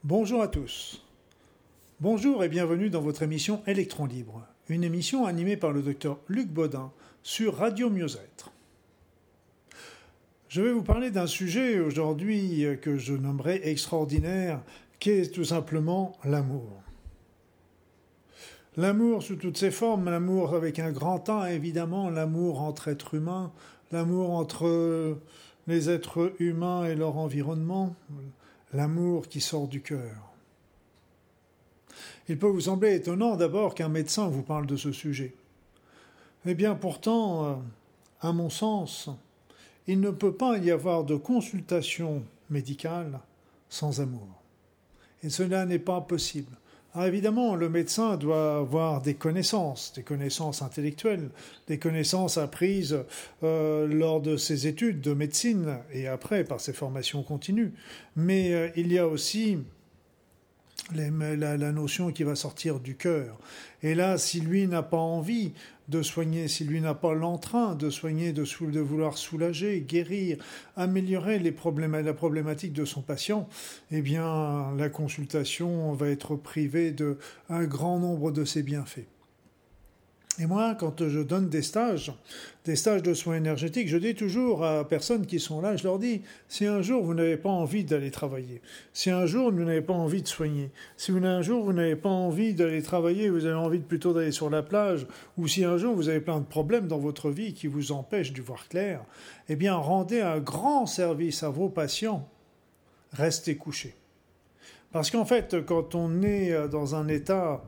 Bonjour à tous. Bonjour et bienvenue dans votre émission Électron Libre, une émission animée par le docteur Luc Baudin sur Radio Mieux-être. Je vais vous parler d'un sujet aujourd'hui que je nommerai extraordinaire, qui est tout simplement l'amour. L'amour sous toutes ses formes, l'amour avec un grand A évidemment, l'amour entre êtres humains, l'amour entre les êtres humains et leur environnement, l'amour qui sort du cœur. Il peut vous sembler étonnant d'abord qu'un médecin vous parle de ce sujet. Eh bien pourtant, à mon sens, il ne peut pas y avoir de consultation médicale sans amour. Et cela n'est pas possible. Alors évidemment, le médecin doit avoir des connaissances intellectuelles, des connaissances apprises lors de ses études de médecine et après par ses formations continues. Mais il y a aussi la notion qui va sortir du cœur. Et là, si lui n'a pas envie de soigner, si lui n'a pas l'entrain de soigner, de vouloir soulager, guérir, améliorer la problématique de son patient, eh bien, la consultation va être privée d'un grand nombre de ses bienfaits. Et moi, quand je donne des stages de soins énergétiques, je dis toujours à personnes qui sont là, je leur dis, si un jour vous n'avez pas envie d'aller travailler, si un jour vous n'avez pas envie de soigner, si un jour vous n'avez pas envie d'aller travailler, vous avez envie plutôt d'aller sur la plage, ou si un jour vous avez plein de problèmes dans votre vie qui vous empêchent d'y voir clair, eh bien rendez un grand service à vos patients, restez couchés. Parce qu'en fait, quand on est dans un état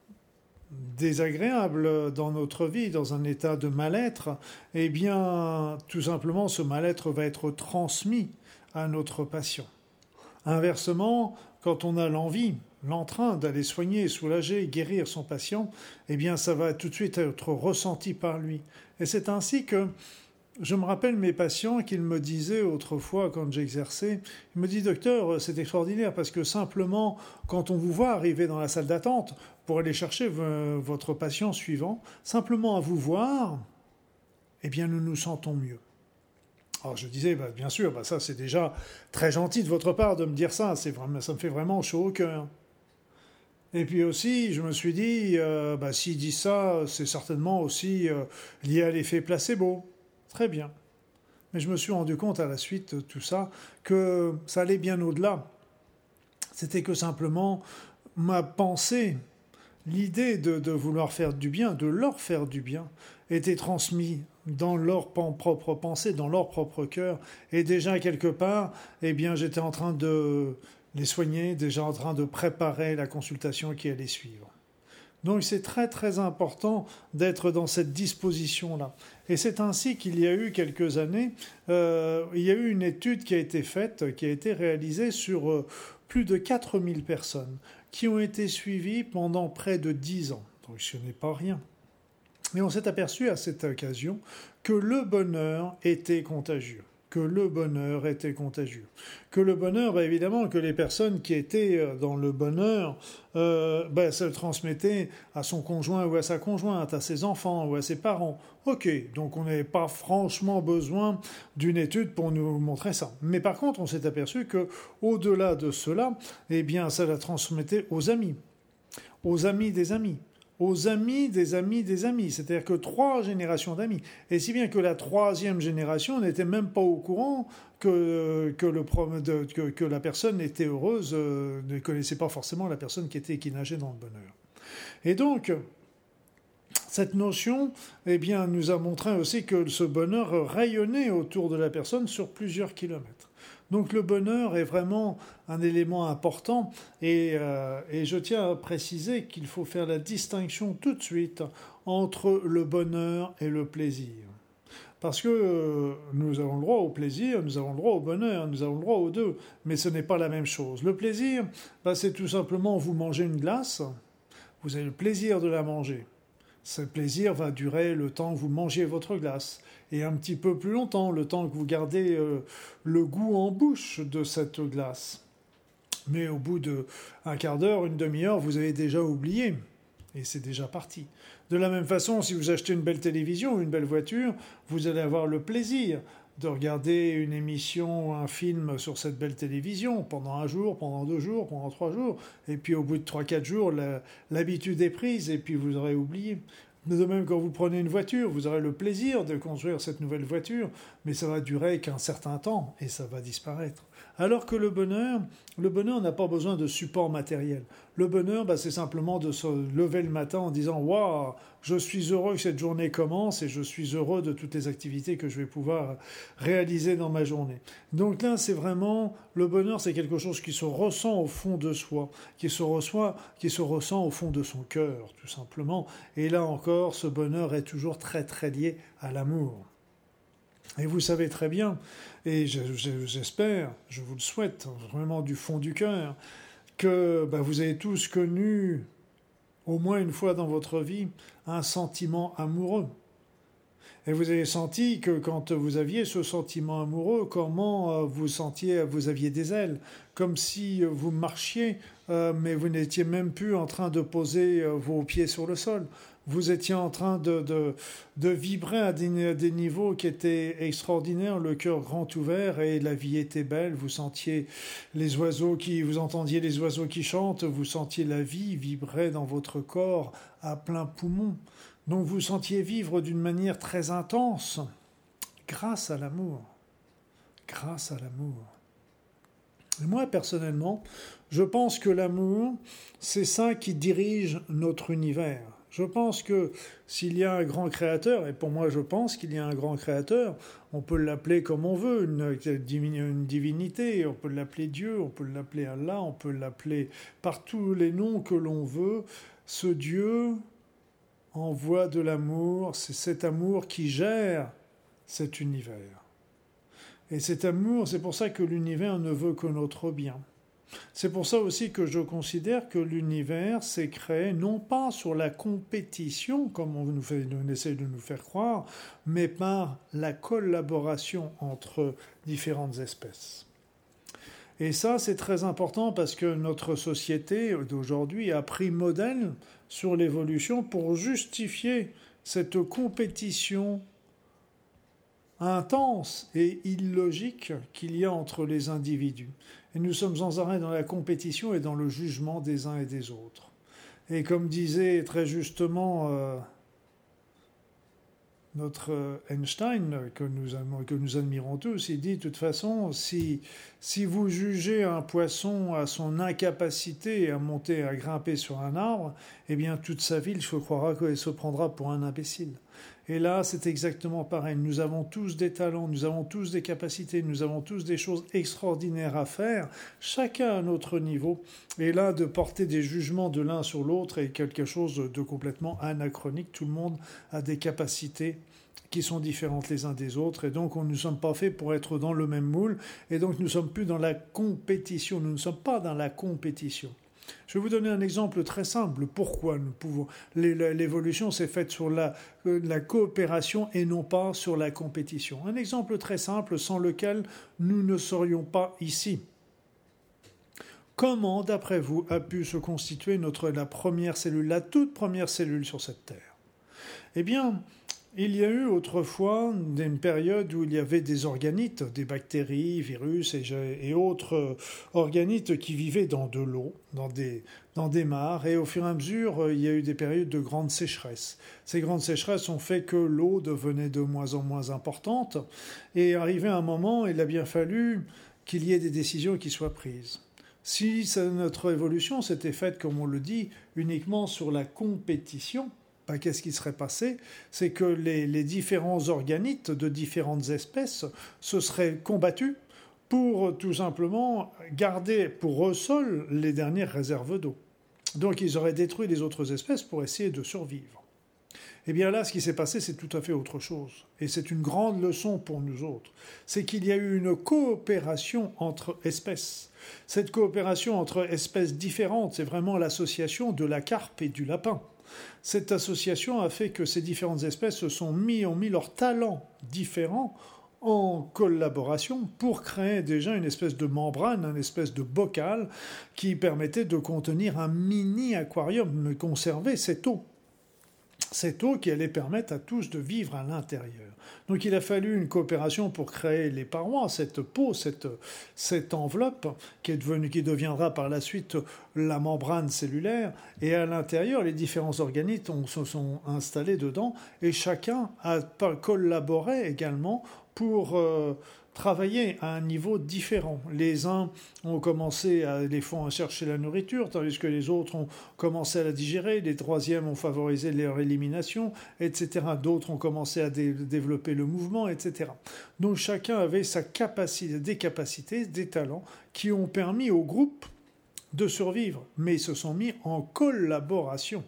désagréable dans notre vie, dans un état de mal-être, eh bien, tout simplement, ce mal-être va être transmis à notre patient. Inversement, quand on a l'envie, l'entrain d'aller soigner, soulager, guérir son patient, eh bien, ça va tout de suite être ressenti par lui. Et c'est ainsi que je me rappelle mes patients qu'ils me disaient autrefois quand j'exerçais, ils me disent « Docteur, c'est extraordinaire parce que simplement, quand on vous voit arriver dans la salle d'attente pour aller chercher votre patient suivant, simplement à vous voir, eh bien nous nous sentons mieux. » Alors je disais, bien sûr, ça c'est déjà très gentil de votre part de me dire ça, ça me fait vraiment chaud au cœur. Et puis aussi, je me suis dit, s'il dit ça, c'est certainement aussi lié à l'effet placebo. Très bien. Mais je me suis rendu compte à la suite de tout ça que ça allait bien au-delà. C'était que simplement ma pensée, l'idée de vouloir faire du bien, de leur faire du bien, était transmise dans leur propre pensée, dans leur propre cœur. Et déjà, quelque part, eh bien, j'étais en train de les soigner, déjà en train de préparer la consultation qui allait suivre. Donc c'est très très important d'être dans cette disposition-là. Et c'est ainsi qu'il y a eu quelques années, il y a eu une étude qui a été faite, qui a été réalisée sur plus de 4000 personnes qui ont été suivies pendant près de 10 ans. Donc ce n'est pas rien. Et on s'est aperçu à cette occasion que le bonheur était contagieux. Que le bonheur, évidemment, que les personnes qui étaient dans le bonheur se le transmettaient à son conjoint ou à sa conjointe, à ses enfants ou à ses parents. Ok, donc on n'avait pas franchement besoin d'une étude pour nous montrer ça. Mais par contre, on s'est aperçu que au-delà de cela, eh bien, ça la transmettait aux amis des amis, aux amis des amis des amis, c'est-à-dire que 3 générations d'amis. Et si bien que la 3e génération n'était même pas au courant que la personne était heureuse, ne connaissait pas forcément la personne qui nageait dans le bonheur. Et donc, cette notion, eh bien, nous a montré aussi que ce bonheur rayonnait autour de la personne sur plusieurs kilomètres. Donc le bonheur est vraiment un élément important et je tiens à préciser qu'il faut faire la distinction tout de suite entre le bonheur et le plaisir. Parce que nous avons le droit au plaisir, nous avons le droit au bonheur, nous avons le droit aux deux, mais ce n'est pas la même chose. Le plaisir, c'est tout simplement vous mangez une glace, vous avez le plaisir de la manger. Ce plaisir va durer le temps que vous mangez votre glace et un petit peu plus longtemps, le temps que vous gardez le goût en bouche de cette glace. Mais au bout d'un quart d'heure, une demi-heure, vous avez déjà oublié et c'est déjà parti. De la même façon, si vous achetez une belle télévision ou une belle voiture, vous allez avoir le plaisir de regarder une émission ou un film sur cette belle télévision pendant un jour, pendant 2 jours, pendant 3 jours, et puis au bout de 3, 4 jours, l'habitude est prise et puis vous aurez oublié. De même, quand vous prenez une voiture, vous aurez le plaisir de construire cette nouvelle voiture, mais ça va durer qu'un certain temps et ça va disparaître. Alors que le bonheur n'a pas besoin de support matériel. Le bonheur, c'est simplement de se lever le matin en disant « Waouh, je suis heureux que cette journée commence et je suis heureux de toutes les activités que je vais pouvoir réaliser dans ma journée. » Donc là, c'est vraiment, le bonheur, c'est quelque chose qui se ressent au fond de soi, qui se ressent au fond de son cœur, tout simplement. Et là encore, ce bonheur est toujours très très lié à l'amour. Et vous savez très bien, et j'espère, je vous le souhaite vraiment du fond du cœur, que vous avez tous connu, au moins une fois dans votre vie, un sentiment amoureux. Et vous avez senti que quand vous aviez ce sentiment amoureux, comment vous aviez des ailes, comme si vous marchiez, mais vous n'étiez même plus en train de poser vos pieds sur le sol. Vous étiez en train de vibrer à des niveaux qui étaient extraordinaires, le cœur grand ouvert et la vie était belle. Vous entendiez les oiseaux qui chantent, vous sentiez la vie vibrer dans votre corps à plein poumon. Donc vous sentiez vivre d'une manière très intense, grâce à l'amour. Grâce à l'amour. Et moi, personnellement, je pense que l'amour, c'est ça qui dirige notre univers. Je pense que s'il y a un grand créateur, et pour moi je pense qu'il y a un grand créateur, on peut l'appeler comme on veut, une divinité, on peut l'appeler Dieu, on peut l'appeler Allah, on peut l'appeler par tous les noms que l'on veut. Ce Dieu envoie de l'amour, c'est cet amour qui gère cet univers. Et cet amour, c'est pour ça que l'univers ne veut que notre bien. C'est pour ça aussi que je considère que l'univers s'est créé non pas sur la compétition, comme on essaie de nous faire croire, mais par la collaboration entre différentes espèces. Et ça, c'est très important parce que notre société d'aujourd'hui a pris modèle sur l'évolution pour justifier cette compétition intense et illogique qu'il y a entre les individus. Et nous sommes sans arrêt dans la compétition et dans le jugement des uns et des autres. Et comme disait très justement notre Einstein, que nous admirons tous, il dit de toute façon, si vous jugez un poisson à son incapacité à grimper sur un arbre, eh bien toute sa vie, se croira qu'il se prendra pour un imbécile. Et là, c'est exactement pareil. Nous avons tous des talents, nous avons tous des capacités, nous avons tous des choses extraordinaires à faire, chacun à notre niveau. Et là, de porter des jugements de l'un sur l'autre est quelque chose de complètement anachronique. Tout le monde a des capacités qui sont différentes les uns des autres. Et donc, nous ne sommes pas faits pour être dans le même moule. Et donc, nous ne sommes plus dans la compétition. Nous ne sommes pas dans la compétition. Je vais vous donner un exemple très simple. Pourquoi nous pouvons... L'évolution s'est faite sur la coopération et non pas sur la compétition. Un exemple très simple sans lequel nous ne serions pas ici. Comment, d'après vous, a pu se constituer la première cellule, la toute première cellule sur cette Terre ? Eh bien, il y a eu autrefois une période où il y avait des organites, des bactéries, virus et autres organites qui vivaient dans de l'eau, dans des mares, et au fur et à mesure, il y a eu des périodes de grandes sécheresses. Ces grandes sécheresses ont fait que l'eau devenait de moins en moins importante, et arrivé à un moment, il a bien fallu qu'il y ait des décisions qui soient prises. Si notre évolution s'était faite, comme on le dit, uniquement sur la compétition, qu'est-ce qui serait passé ? C'est que les différents organites de différentes espèces se seraient combattus pour tout simplement garder pour eux seuls les dernières réserves d'eau. Donc ils auraient détruit les autres espèces pour essayer de survivre. Eh bien là, ce qui s'est passé, c'est tout à fait autre chose. Et c'est une grande leçon pour nous autres. C'est qu'il y a eu une coopération entre espèces. Cette coopération entre espèces différentes, c'est vraiment l'association de la carpe et du lapin. Cette association a fait que ces différentes espèces ont mis leurs talents différents en collaboration pour créer déjà une espèce de membrane, une espèce de bocal qui permettait de contenir un mini-aquarium, de conserver cette eau. cette eau qui allait permettre à tous de vivre à l'intérieur. Donc il a fallu une coopération pour créer les parois, cette peau, cette enveloppe qui deviendra par la suite la membrane cellulaire. Et à l'intérieur, les différents organismes se sont installés dedans et chacun a collaboré également pour travailler à un niveau différent. Les uns ont commencé à chercher la nourriture, tandis que les autres ont commencé à la digérer, les troisièmes ont favorisé leur élimination, etc. D'autres ont commencé à développer le mouvement, etc. Donc chacun avait sa capacité, des capacités, des talents qui ont permis au groupe de survivre, mais ils se sont mis en collaboration.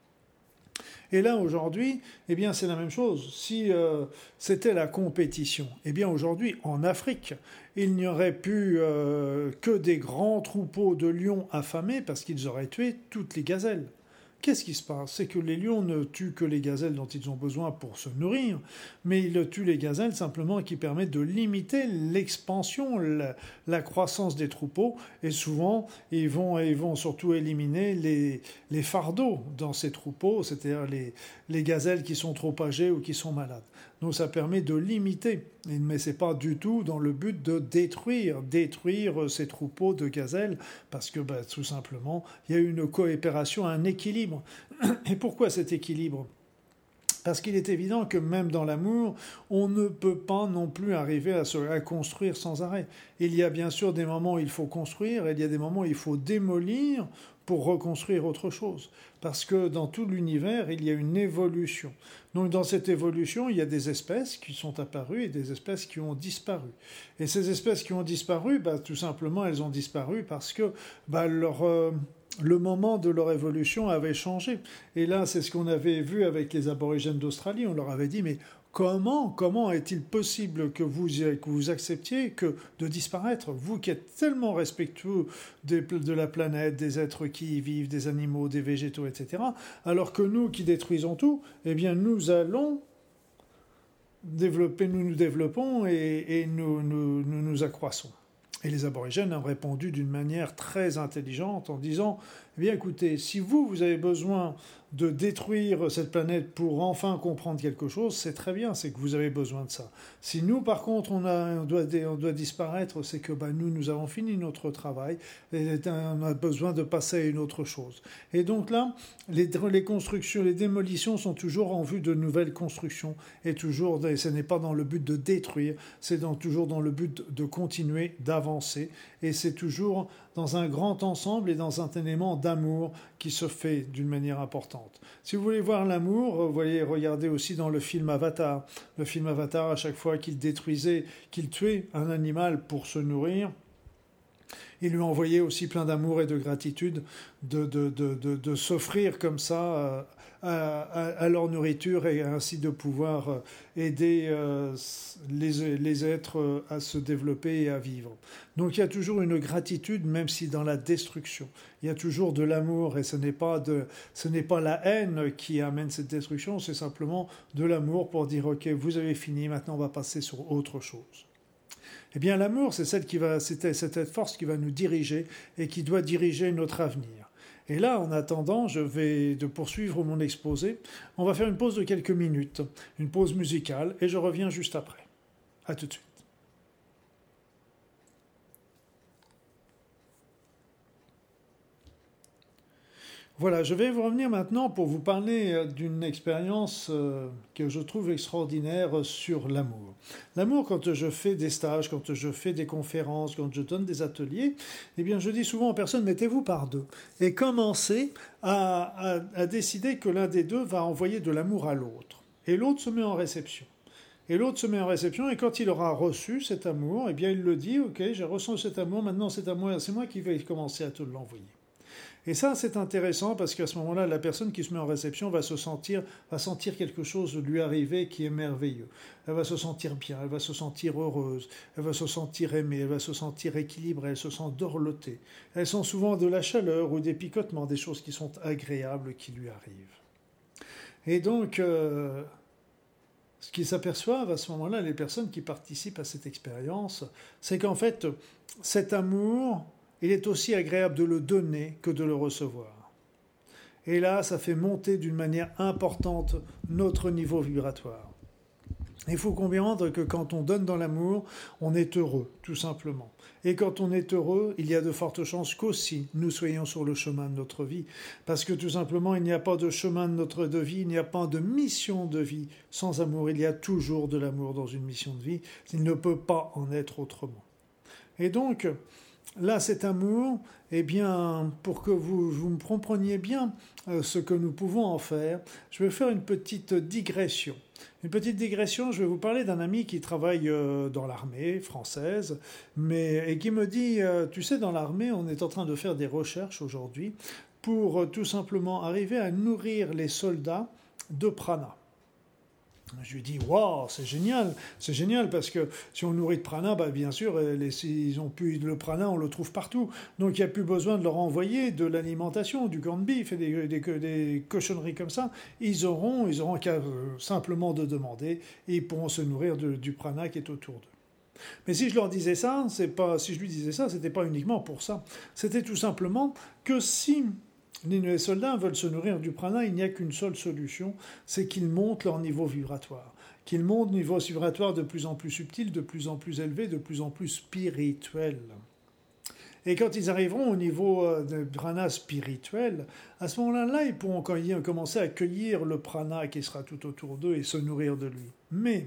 Et là, aujourd'hui, eh bien, c'est la même chose. Si c'était la compétition, eh bien, aujourd'hui, en Afrique, il n'y aurait plus que des grands troupeaux de lions affamés parce qu'ils auraient tué toutes les gazelles. Qu'est-ce qui se passe? C'est que les lions ne tuent que les gazelles dont ils ont besoin pour se nourrir, mais ils tuent les gazelles simplement qui permettent de limiter l'expansion, la croissance des troupeaux, et souvent ils vont surtout éliminer les fardeaux dans ces troupeaux, c'est-à-dire les gazelles qui sont trop âgées ou qui sont malades. Donc ça permet de limiter, mais ce n'est pas du tout dans le but de détruire ces troupeaux de gazelles, parce que tout simplement, il y a une coopération, un équilibre. Et pourquoi cet équilibre ? Parce qu'il est évident que même dans l'amour, on ne peut pas non plus arriver à construire sans arrêt. Il y a bien sûr des moments où il faut construire, et il y a des moments où il faut démolir pour reconstruire autre chose. Parce que dans tout l'univers, il y a une évolution. Donc dans cette évolution, il y a des espèces qui sont apparues et des espèces qui ont disparu. Et ces espèces qui ont disparu, tout simplement, elles ont disparu parce que le moment de leur évolution avait changé. Et là, c'est ce qu'on avait vu avec les aborigènes d'Australie. On leur avait dit, mais comment est-il possible que vous acceptiez de disparaître, vous qui êtes tellement respectueux de la planète, des êtres qui y vivent, des animaux, des végétaux, etc., alors que nous qui détruisons tout, eh bien nous allons développer, nous nous développons et nous accroissons. Et les aborigènes ont répondu d'une manière très intelligente en disant, eh bien écoutez, si vous avez besoin de détruire cette planète pour enfin comprendre quelque chose, c'est très bien, c'est que vous avez besoin de ça. Si nous, par contre, on doit disparaître, c'est que nous avons fini notre travail et on a besoin de passer à une autre chose. Et donc là, les constructions, les démolitions sont toujours en vue de nouvelles constructions et ce n'est pas dans le but de détruire, c'est toujours dans le but de continuer d'avancer et c'est toujours dans un grand ensemble et dans un élément d'amour qui se fait d'une manière importante. Si vous voulez voir l'amour, regardez aussi dans le film Avatar. Le film Avatar, à chaque fois qu'il tuait un animal pour se nourrir, il lui envoyait aussi plein d'amour et de gratitude de s'offrir comme ça à leur nourriture et ainsi de pouvoir aider les êtres à se développer et à vivre. Donc il y a toujours une gratitude, même si dans la destruction, il y a toujours de l'amour et ce n'est pas la haine qui amène cette destruction, c'est simplement de l'amour pour dire ok, vous avez fini, maintenant on va passer sur autre chose. Eh bien, l'amour, c'est cette force qui va nous diriger et qui doit diriger notre avenir. Et là, en attendant, je vais poursuivre mon exposé. On va faire une pause de quelques minutes, une pause musicale, et je reviens juste après. À tout de suite. Voilà, je vais vous revenir maintenant pour vous parler d'une expérience que je trouve extraordinaire sur l'amour. L'amour, quand je fais des stages, quand je fais des conférences, quand je donne des ateliers, eh bien je dis souvent aux personnes, mettez-vous par deux et commencez à décider que l'un des deux va envoyer de l'amour à l'autre. Et l'autre se met en réception. Et l'autre se met en réception, et quand il aura reçu cet amour, eh bien il le dit, ok, j'ai reçu cet amour, maintenant cet amour, c'est moi qui vais commencer à te l'envoyer. Et ça, c'est intéressant parce qu'à ce moment-là, la personne qui se met en réception va sentir quelque chose lui arriver qui est merveilleux. Elle va se sentir bien, elle va se sentir heureuse, elle va se sentir aimée, elle va se sentir équilibrée, elle se sent dorlotée. Elles sont souvent de la chaleur ou des picotements, des choses qui sont agréables qui lui arrivent. Et donc, ce qu'ils s'aperçoivent à ce moment-là, les personnes qui participent à cette expérience, c'est qu'en fait, cet amour, il est aussi agréable de le donner que de le recevoir. Et là, ça fait monter d'une manière importante notre niveau vibratoire. Il faut comprendre que quand on donne dans l'amour, on est heureux, tout simplement. Et quand on est heureux, il y a de fortes chances qu'aussi nous soyons sur le chemin de notre vie. Parce que tout simplement, il n'y a pas de chemin de notre vie, il n'y a pas de mission de vie sans amour. Il y a toujours de l'amour dans une mission de vie. Il ne peut pas en être autrement. Et donc, là, cet amour, eh bien, pour que vous me compreniez bien ce que nous pouvons en faire, je vais faire une petite digression. Une petite digression, je vais vous parler d'un ami qui travaille dans l'armée française, et qui me dit, tu sais, dans l'armée, on est en train de faire des recherches aujourd'hui pour tout simplement arriver à nourrir les soldats de prana. Je lui dis, waouh, c'est génial parce que si on nourrit de prana, bah bien sûr, ils ont pu, le prana, on le trouve partout. Donc il n'y a plus besoin de leur envoyer de l'alimentation, du corned beef et des cochonneries comme ça. Ils auront qu'à simplement de demander et ils pourront se nourrir du prana qui est autour d'eux. Mais si je leur disais ça, si je lui disais ça, c'était pas uniquement pour ça. C'était tout simplement que si les soldats veulent se nourrir du prana, il n'y a qu'une seule solution, c'est qu'ils montent leur niveau vibratoire. Qu'ils montent le niveau vibratoire de plus en plus subtil, de plus en plus élevé, de plus en plus spirituel. Et quand ils arriveront au niveau de prana spirituel, à ce moment-là, ils pourront commencer à accueillir le prana qui sera tout autour d'eux et se nourrir de lui.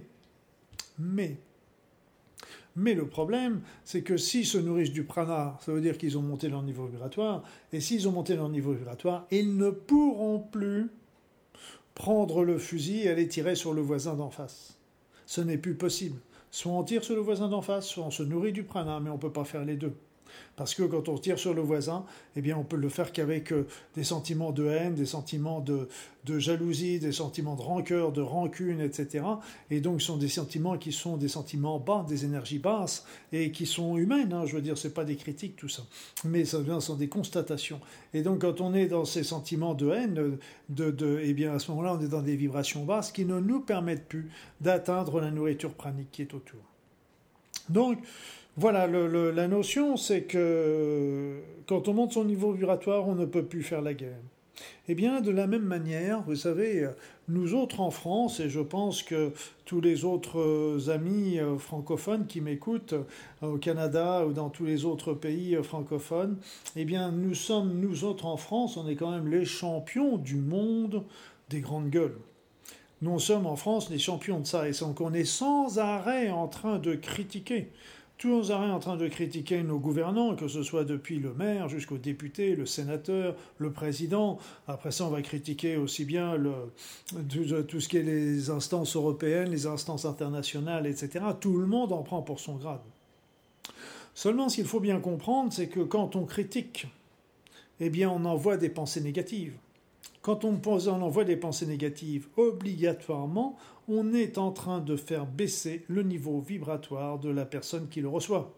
Mais le problème, c'est que s'ils se nourrissent du prana, ça veut dire qu'ils ont monté leur niveau vibratoire, et s'ils ont monté leur niveau vibratoire, ils ne pourront plus prendre le fusil et aller tirer sur le voisin d'en face. Ce n'est plus possible. Soit on tire sur le voisin d'en face, soit on se nourrit du prana, mais on ne peut pas faire les deux. Parce que quand on tire sur le voisin, eh bien on peut le faire qu'avec des sentiments de haine, des sentiments de jalousie, des sentiments de rancœur, de rancune, etc. Et donc ce sont des sentiments qui sont des sentiments bas, des énergies basses, et qui sont humaines, je veux dire, c'est pas des critiques tout ça. Mais ça sont des constatations. Et donc quand on est dans ces sentiments de haine, eh bien à ce moment-là on est dans des vibrations basses qui ne nous permettent plus d'atteindre la nourriture pranique qui est autour. Donc, voilà, la notion, c'est que quand on monte son niveau vibratoire, on ne peut plus faire la guerre. Eh bien, de la même manière, vous savez, nous autres en France, et je pense que tous les autres amis francophones qui m'écoutent au Canada ou dans tous les autres pays francophones, eh bien, nous autres en France, on est quand même les champions du monde des grandes gueules. Nous sommes en France les champions de ça, et donc on est sans arrêt en train de critiquer. Tous arrêt en train de critiquer nos gouvernants, que ce soit depuis le maire jusqu'au député, le sénateur, le président. Après ça, on va critiquer aussi bien tout ce qui est les instances européennes, les instances internationales, etc. Tout le monde en prend pour son grade. Seulement, ce qu'il faut bien comprendre, c'est que quand on critique, eh bien, on envoie des pensées négatives. Quand on envoie des pensées négatives, obligatoirement, on est en train de faire baisser le niveau vibratoire de la personne qui le reçoit.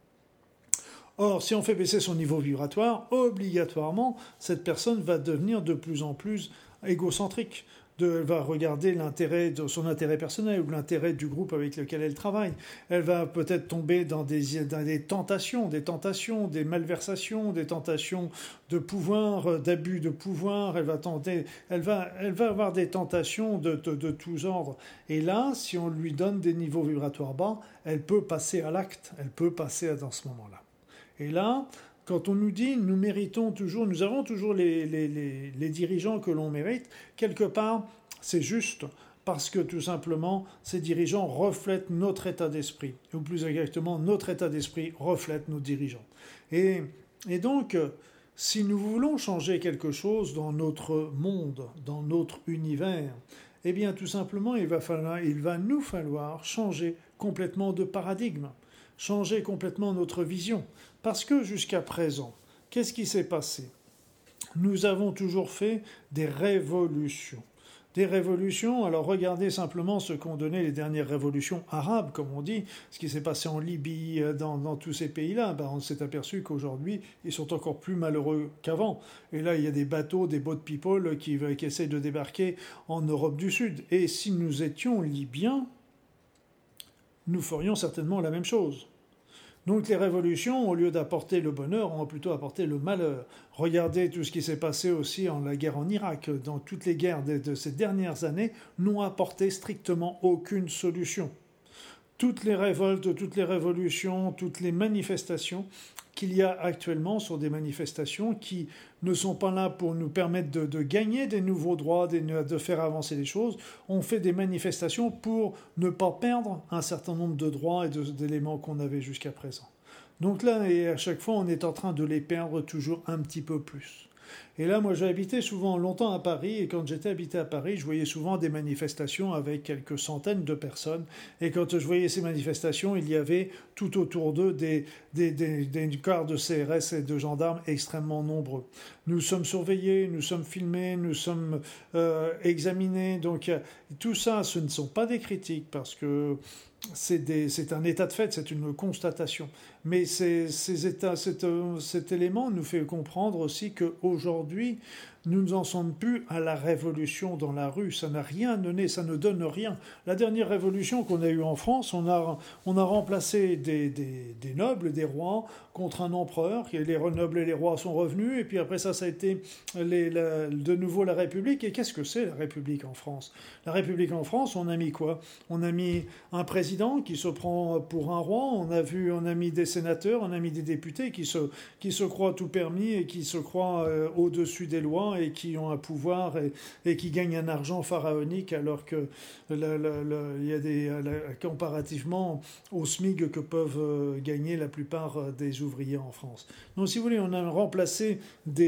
Or, si on fait baisser son niveau vibratoire, obligatoirement, cette personne va devenir de plus en plus égocentrique. Elle va regarder son intérêt personnel ou l'intérêt du groupe avec lequel elle travaille. Elle va peut-être tomber dans des tentations, des malversations, des tentations de pouvoir, d'abus de pouvoir. Elle va avoir des tentations de tous ordres. Et là, si on lui donne des niveaux vibratoires bas, elle peut passer à l'acte. Elle peut passer dans ce moment-là. Et là, quand on nous dit nous avons toujours les dirigeants que l'on mérite, quelque part, c'est juste parce que tout simplement, ces dirigeants reflètent notre état d'esprit. Ou plus exactement, notre état d'esprit reflète nos dirigeants. Et donc, si nous voulons changer quelque chose dans notre monde, dans notre univers, eh bien tout simplement, il va nous falloir changer complètement de paradigme, changer complètement notre vision. Parce que jusqu'à présent, qu'est-ce qui s'est passé ? Nous avons toujours fait des révolutions. Des révolutions, alors regardez simplement ce qu'ont donné les dernières révolutions arabes, comme on dit, ce qui s'est passé en Libye, dans tous ces pays-là. On s'est aperçu qu'aujourd'hui, ils sont encore plus malheureux qu'avant. Et là, il y a des bateaux, des boat people qui essaient de débarquer en Europe du Sud. Et si nous étions libyens, nous ferions certainement la même chose. Donc les révolutions, au lieu d'apporter le bonheur, ont plutôt apporté le malheur. Regardez tout ce qui s'est passé aussi en la guerre en Irak. Dans toutes les guerres de ces dernières années, n'ont apporté strictement aucune solution. Toutes les révoltes, toutes les révolutions, toutes les manifestations qu'il y a actuellement sont des manifestations qui ne sont pas là pour nous permettre de gagner des nouveaux droits, de faire avancer les choses. On fait des manifestations pour ne pas perdre un certain nombre de droits et d'éléments qu'on avait jusqu'à présent. Donc là, et à chaque fois, on est en train de les perdre toujours un petit peu plus. Et là, moi, j'ai habité souvent longtemps à Paris, et quand j'étais habité à Paris, je voyais souvent des manifestations avec quelques centaines de personnes. Et quand je voyais ces manifestations, il y avait tout autour d'eux des corps de CRS et de gendarmes extrêmement nombreux. Nous sommes surveillés, nous sommes filmés, nous sommes examinés. Donc tout ça, ce ne sont pas des critiques, parce que c'est un état de fait, c'est une constatation. Mais cet élément nous fait comprendre aussi qu'aujourd'hui, nous n'en sommes plus à la révolution dans la rue. Ça n'a rien donné, ça ne donne rien. La dernière révolution qu'on a eue en France, on a remplacé des nobles, des rois, contre un empereur. Les nobles et les rois sont revenus. Et puis après ça a été de nouveau la République. Et qu'est-ce que c'est la République en France ? La République en France, on a mis quoi ? On a mis un président qui se prend pour un roi. On a mis des sénateurs, on a mis des députés qui se croient tout permis et qui se croient au-dessus des lois et qui ont un pouvoir et qui gagnent un argent pharaonique alors que il y a comparativement au SMIC que peuvent gagner la plupart des ouvriers en France. Donc si vous voulez, on a remplacé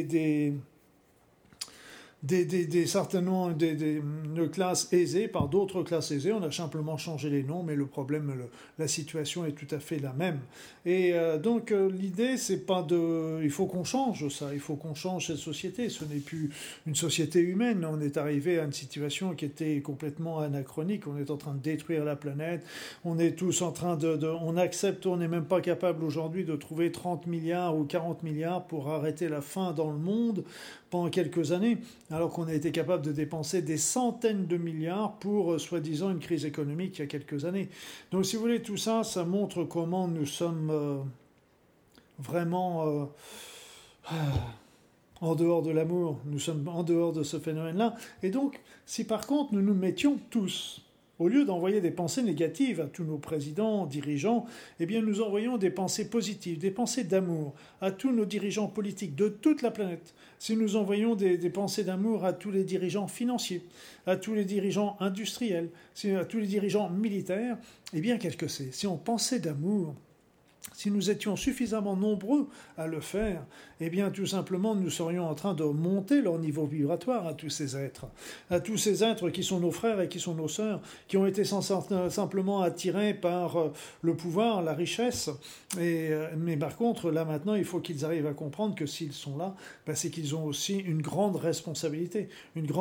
certainement des classes aisées par d'autres classes aisées. On a simplement changé les noms, mais le problème, la situation est tout à fait la même. Et donc l'idée, c'est pas il faut qu'on change ça, il faut qu'on change cette société. Ce n'est plus une société humaine. On est arrivé à une situation qui était complètement anachronique. On est en train de détruire la planète. On est tous en train on accepte, on n'est même pas capable aujourd'hui de trouver 30 milliards ou 40 milliards pour arrêter la faim dans le monde pendant quelques années, alors qu'on a été capable de dépenser des centaines de milliards pour, soi-disant, une crise économique il y a quelques années. Donc, si vous voulez, tout ça, ça montre comment nous sommes vraiment en dehors de l'amour. Nous sommes en dehors de ce phénomène-là. Et donc, si par contre, nous nous mettions tous, au lieu d'envoyer des pensées négatives à tous nos présidents, dirigeants, eh bien nous envoyons des pensées positives, des pensées d'amour à tous nos dirigeants politiques de toute la planète. Si nous envoyons des pensées d'amour à tous les dirigeants financiers, à tous les dirigeants industriels, à tous les dirigeants militaires, eh bien qu'est-ce que c'est ? Si on pensait d'amour, si nous étions suffisamment nombreux à le faire, eh bien tout simplement nous serions en train de monter leur niveau vibratoire à tous ces êtres qui sont nos frères et qui sont nos sœurs, qui ont été simplement attirés par le pouvoir, la richesse. Mais par contre, là maintenant, il faut qu'ils arrivent à comprendre que s'ils sont là, c'est qu'ils ont aussi une grande responsabilité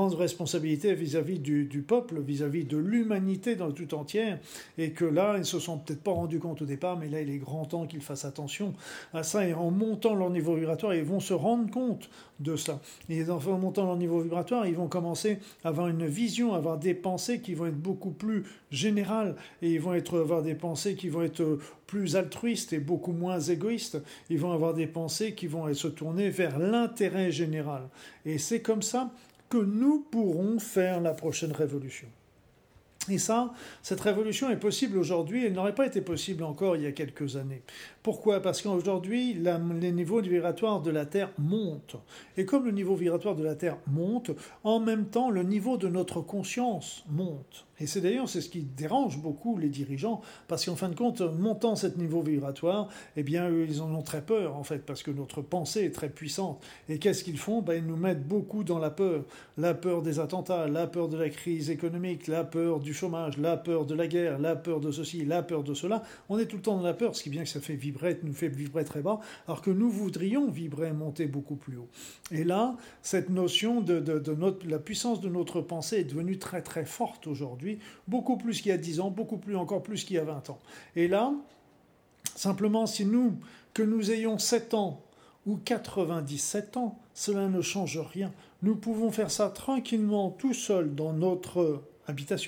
vis-à-vis du peuple, vis-à-vis de l'humanité dans tout entière, et que là, ils ne se sont peut-être pas rendus compte au départ, mais là, il est grand temps qu'ils fassent attention à ça, et en montant leur niveau vibratoire, ils vont se rendre compte de ça. Et en montant leur niveau vibratoire, ils vont commencer à avoir une vision, à avoir des pensées qui vont être beaucoup plus générales, et ils vont avoir des pensées qui vont être plus altruistes et beaucoup moins égoïstes. Ils vont avoir des pensées qui vont se tourner vers l'intérêt général. Et c'est comme ça que nous pourrons faire la prochaine révolution. Et ça, cette révolution est possible aujourd'hui, elle n'aurait pas été possible encore il y a quelques années. Pourquoi ? Parce qu'aujourd'hui, les niveaux vibratoires de la Terre montent. Et comme le niveau vibratoire de la Terre monte, en même temps, le niveau de notre conscience monte. Et c'est d'ailleurs ce qui dérange beaucoup les dirigeants, parce qu'en fin de compte, montant ce niveau vibratoire, eh bien, eux, ils en ont très peur, en fait, parce que notre pensée est très puissante. Et qu'est-ce qu'ils font ? Ils nous mettent beaucoup dans la peur des attentats, la peur de la crise économique, la peur du chômage, la peur de la guerre, la peur de ceci, la peur de cela. On est tout le temps dans la peur, ce qui est bien que ça nous fait vibrer très bas, alors que nous voudrions vibrer, monter beaucoup plus haut. Et là, cette notion la puissance de notre pensée est devenue très très forte aujourd'hui, beaucoup plus qu'il y a 10 ans, encore plus qu'il y a 20 ans. Et là, simplement, que nous ayons 7 ans ou 97 ans, cela ne change rien. Nous pouvons faire ça tranquillement, tout seul, dans notre habitation,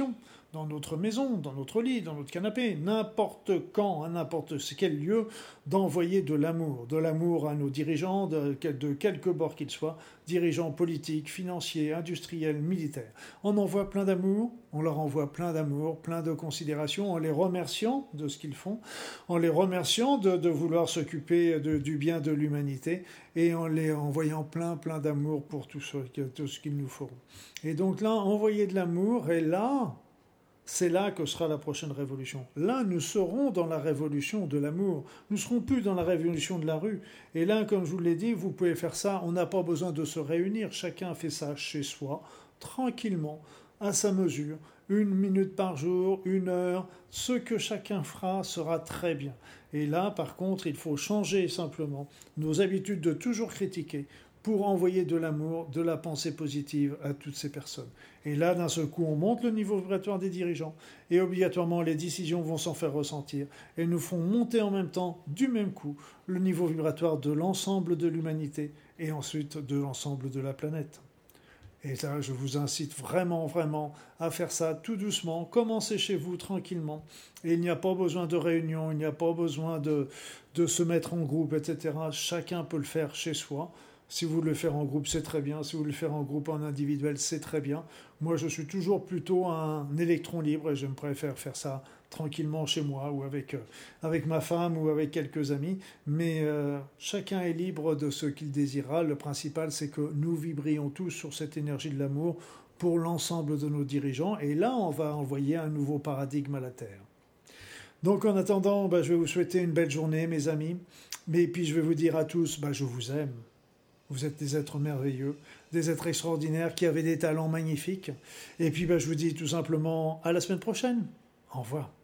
dans notre maison, dans notre lit, dans notre canapé, n'importe quand, à n'importe quel lieu, d'envoyer de l'amour à nos dirigeants, de quelque bord qu'ils soient, dirigeants politiques, financiers, industriels, militaires. On envoie plein d'amour, on leur envoie plein d'amour, plein de considération, en les remerciant de ce qu'ils font, en les remerciant de vouloir s'occuper du bien de l'humanité, et en les envoyant plein d'amour pour tout ce qu'ils nous feront. Et donc là, envoyer de l'amour, et là, c'est là que sera la prochaine révolution. Là, nous serons dans la révolution de l'amour. Nous ne serons plus dans la révolution de la rue. Et là, comme je vous l'ai dit, vous pouvez faire ça. On n'a pas besoin de se réunir. Chacun fait ça chez soi, tranquillement, à sa mesure. 1 minute par jour, 1 heure. Ce que chacun fera sera très bien. Et là, par contre, il faut changer simplement nos habitudes de toujours critiquer pour envoyer de l'amour, de la pensée positive à toutes ces personnes. Et là, d'un seul coup, on monte le niveau vibratoire des dirigeants et obligatoirement, les décisions vont s'en faire ressentir et nous feront monter en même temps, du même coup, le niveau vibratoire de l'ensemble de l'humanité et ensuite de l'ensemble de la planète. Et là, je vous incite vraiment à faire ça tout doucement. Commencez chez vous tranquillement. Et il n'y a pas besoin de réunion, il n'y a pas besoin de se mettre en groupe, etc. Chacun peut le faire chez soi. Si vous voulez le faire en groupe, c'est très bien. Si vous voulez le faire en groupe, en individuel, c'est très bien. Moi, je suis toujours plutôt un électron libre et je me préfère faire ça tranquillement chez moi ou avec ma femme ou avec quelques amis. Mais chacun est libre de ce qu'il désirera. Le principal, c'est que nous vibrions tous sur cette énergie de l'amour pour l'ensemble de nos dirigeants. Et là, on va envoyer un nouveau paradigme à la Terre. Donc, en attendant, je vais vous souhaiter une belle journée, mes amis. Mais puis, je vais vous dire à tous, je vous aime. Vous êtes des êtres merveilleux, des êtres extraordinaires qui avaient des talents magnifiques. Et puis, je vous dis tout simplement à la semaine prochaine. Au revoir.